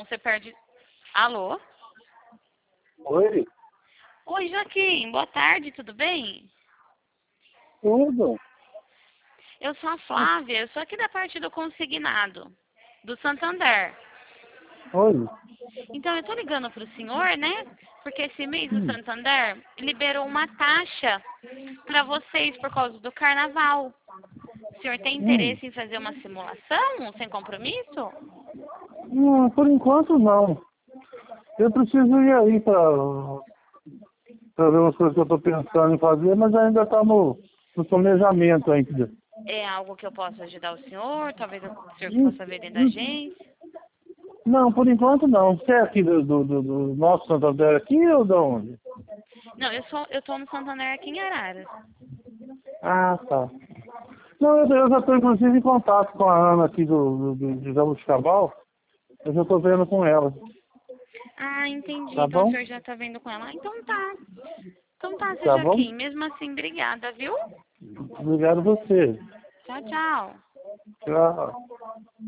senão você perde... Alô? Oi? Oi, Joaquim. Boa tarde, tudo bem? Tudo? Eu sou a Flávia, eu sou aqui da parte do consignado, do Santander. Oi? Então, eu tô ligando pro senhor, né? Porque esse mês o Hum. Santander liberou uma taxa para vocês por causa do carnaval. O senhor tem Hum. interesse em fazer uma simulação sem compromisso? Por enquanto não. Eu preciso ir aí para ver umas coisas que eu estou pensando em fazer, mas ainda está no planejamento ainda. É algo que eu possa ajudar o senhor? Talvez o senhor Hum, possa ver dentro da hum. agência? Não, por enquanto não. Você é aqui do nosso Santander aqui ou de onde? Não, eu tô no Santander aqui em Araras. Ah, tá. Não, eu já estou inclusive em contato com a Ana aqui de Jabuticabal. Eu já estou vendo com ela. Ah, entendi. Tá Então o bom? senhor já tá vendo com ela? Então tá. Então tá, seu Tá bom? Joaquim. Mesmo assim, obrigada, viu? Obrigado a você. Tchau, tchau. Tchau.